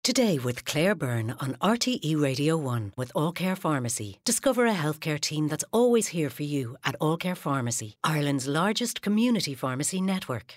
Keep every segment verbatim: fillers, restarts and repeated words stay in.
Today with Claire Byrne on R T E Radio one with All Care Pharmacy. Discover a healthcare team that's always here for you at All Care Pharmacy, Ireland's largest community pharmacy network.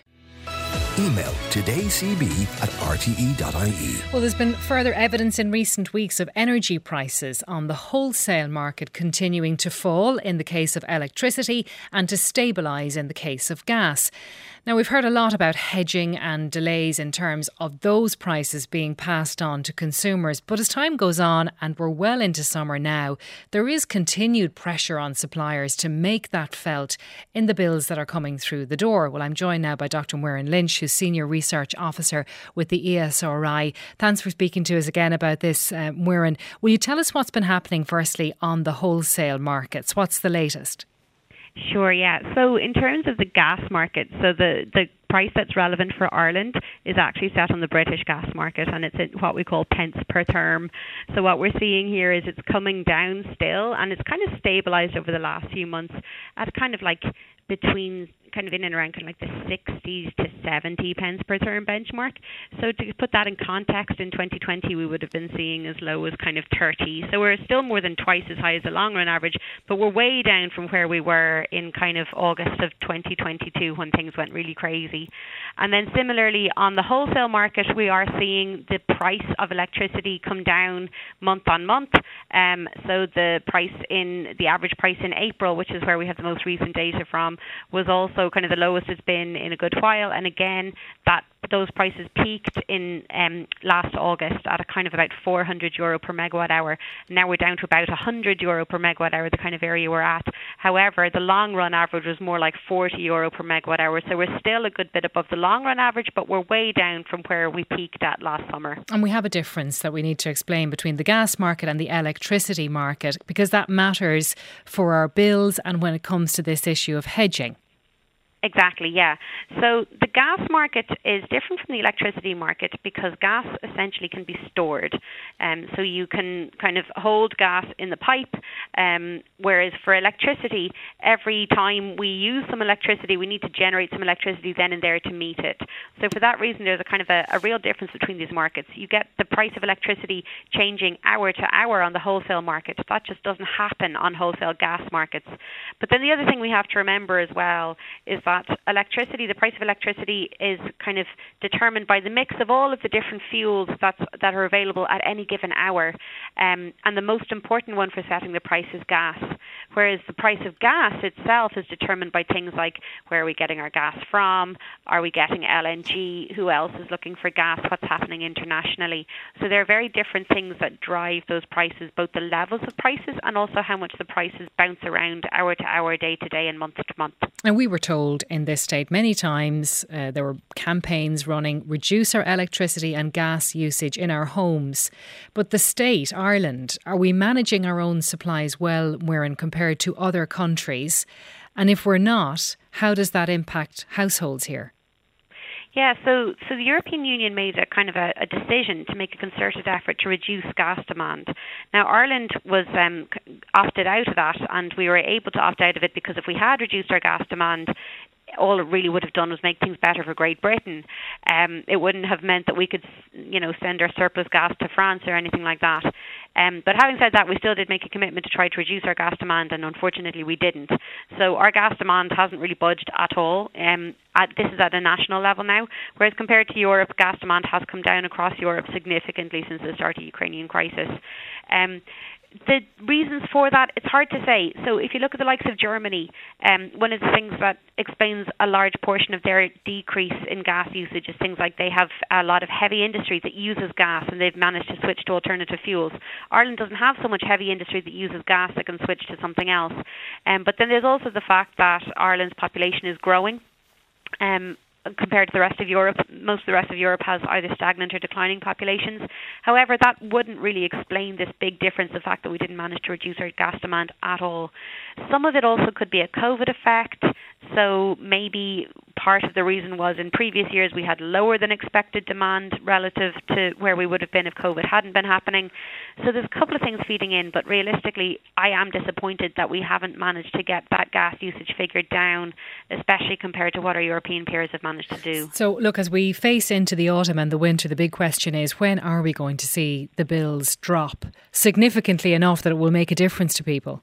Email todaycb at r t e dot i e. Well, there's been further evidence in recent weeks of energy prices on the wholesale market continuing to fall in the case of electricity and to stabilise in the case of gas. Now, we've heard a lot about hedging and delays in terms of those prices being passed on to consumers. But as time goes on and we're well into summer now, there is continued pressure on suppliers to make that felt in the bills that are coming through the door. Well, I'm joined now by Doctor Muireann Lynch, who's Senior Research Officer with the E S R I. Thanks for speaking to us again about this, uh, Muireann. Will you tell us what's been happening firstly on the wholesale markets? What's the latest? Sure, yeah. So in terms of the gas market, so the, the price that's relevant for Ireland is actually set on the British gas market, and it's at what we call pence per therm. So what we're seeing here is it's coming down still, and it's kind of stabilised over the last few months at kind of like between kind of in and around kind of like the sixties to seventy pence per therm benchmark. So to put that in context, in twenty twenty we would have been seeing as low as kind of thirty. So we're still more than twice as high as the long run average, but we're way down from where we were in kind of August of twenty twenty-two when things went really crazy. And then similarly on the wholesale market, we are seeing the price of electricity come down month on month. Um, so the price in the average price in April, which is where we have the most recent data from, was also kind of the lowest it's been in a good while. And again, that those prices peaked in um, last August at a kind of about four hundred euro per megawatt hour. Now we're down to about one hundred euro per megawatt hour, the kind of area we're at. However, the long run average was more like forty euro per megawatt hour. So we're still a good bit above the long run average, but we're way down from where we peaked at last summer. And we have a difference that we need to explain between the gas market and the electricity market, because that matters for our bills and when it comes to this issue of hedging. Exactly, yeah. So the gas market is different from the electricity market because gas essentially can be stored. Um, so you can kind of hold gas in the pipe, um, whereas for electricity, every time we use some electricity, we need to generate some electricity then and there to meet it. So for that reason, there's a kind of a, a real difference between these markets. You get the price of electricity changing hour to hour on the wholesale market. That just doesn't happen on wholesale gas markets. But then the other thing we have to remember as well is that electricity, the price of electricity is kind of determined by the mix of all of the different fuels that's, that are available at any given hour. Um, and the most important one for setting the price is gas. Whereas the price of gas itself is determined by things like where are we getting our gas from? Are we getting L N G? Who else is looking for gas? What's happening internationally? So there are very different things that drive those prices, both the levels of prices and also how much the prices bounce around hour to hour, day to day and month to month. And we were told in this state many times, uh, there were campaigns running, reduce our electricity and gas usage in our homes. But the state, Ireland, are we managing our own supplies well, Muireann, compared to other countries? And if we're not, how does that impact households here? Yeah, so so the European Union made a kind of a, a decision to make a concerted effort to reduce gas demand. Now, Ireland was um, opted out of that, and we were able to opt out of it because if we had reduced our gas demand, all it really would have done was make things better for Great Britain. Um, it wouldn't have meant that we could, you know, send our surplus gas to France or anything like that. Um, but having said that, we still did make a commitment to try to reduce our gas demand, and unfortunately we didn't. So our gas demand hasn't really budged at all. Um, at, this is at a national level now, whereas compared to Europe, gas demand has come down across Europe significantly since the start of the Ukrainian crisis. Um, The reasons for that, it's hard to say. So if you look at the likes of Germany, um, one of the things that explains a large portion of their decrease in gas usage is things like they have a lot of heavy industry that uses gas and they've managed to switch to alternative fuels. Ireland doesn't have so much heavy industry that uses gas that can switch to something else. Um, but then there's also the fact that Ireland's population is growing. Um, Compared to the rest of Europe, most of the rest of Europe has either stagnant or declining populations. However, that wouldn't really explain this big difference, the fact that we didn't manage to reduce our gas demand at all. Some of it also could be a COVID effect. So maybe part of the reason was in previous years we had lower than expected demand relative to where we would have been if COVID hadn't been happening. So there's a couple of things feeding in, but realistically, I am disappointed that we haven't managed to get that gas usage figure down, especially compared to what our European peers have managed to do. So look, as we face into the autumn and the winter, the big question is, when are we going to see the bills drop significantly enough that it will make a difference to people?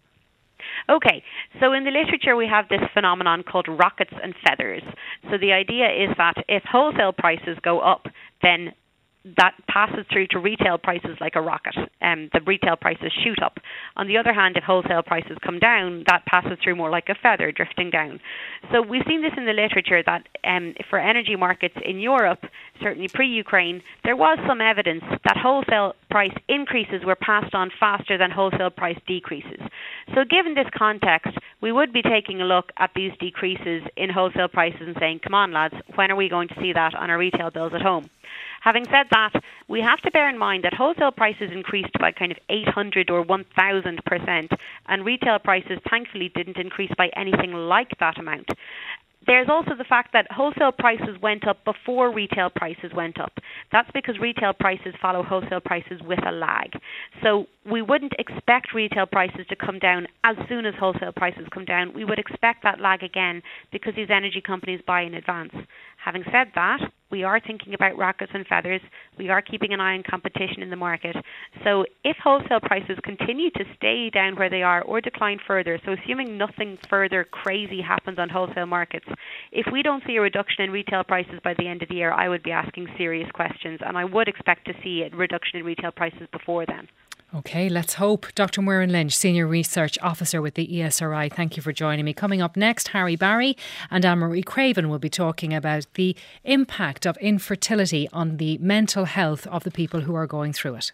Okay, so in the literature we have this phenomenon called rockets and feathers. So the idea is that if wholesale prices go up, then that passes through to retail prices like a rocket. Um, the retail prices shoot up. On the other hand, if wholesale prices come down, that passes through more like a feather drifting down. So we've seen this in the literature that um, for energy markets in Europe, certainly pre-Ukraine, there was some evidence that wholesale price increases were passed on faster than wholesale price decreases. So given this context, we would be taking a look at these decreases in wholesale prices and saying, come on lads, when are we going to see that on our retail bills at home? Having said that, we have to bear in mind that wholesale prices increased by kind of eight hundred or one thousand percent, and retail prices thankfully didn't increase by anything like that amount. There's also the fact that wholesale prices went up before retail prices went up. That's because retail prices follow wholesale prices with a lag. So we wouldn't expect retail prices to come down as soon as wholesale prices come down. We would expect that lag again because these energy companies buy in advance. Having said that, we are thinking about rockets and feathers. We are keeping an eye on competition in the market. So if wholesale prices continue to stay down where they are or decline further, so assuming nothing further crazy happens on wholesale markets, if we don't see a reduction in retail prices by the end of the year, I would be asking serious questions, and I would expect to see a reduction in retail prices before then. OK, let's hope. Doctor Muireann Lynch, Senior Research Officer with the E S R I, thank you for joining me. Coming up next, Harry Barry and Anne-Marie Craven will be talking about the impact of infertility on the mental health of the people who are going through it.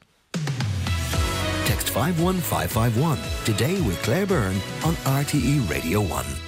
Text five one five five one today with Claire Byrne on R T E Radio one.